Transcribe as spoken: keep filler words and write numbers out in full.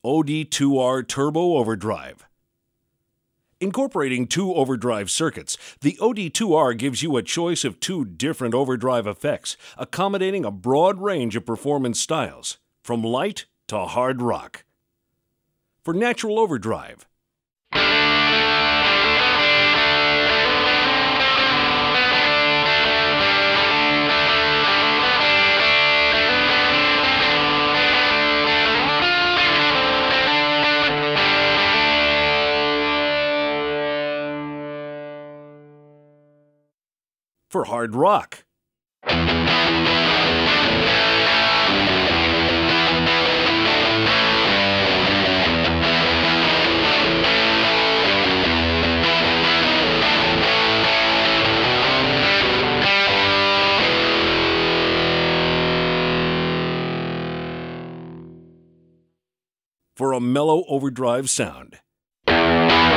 O D two R Turbo Overdrive. Incorporating two overdrive circuits, the O D two R gives you a choice of two different overdrive effects, accommodating a broad range of performance styles, from light to hard rock. For natural overdrive, for hard rock, for a mellow overdrive sound.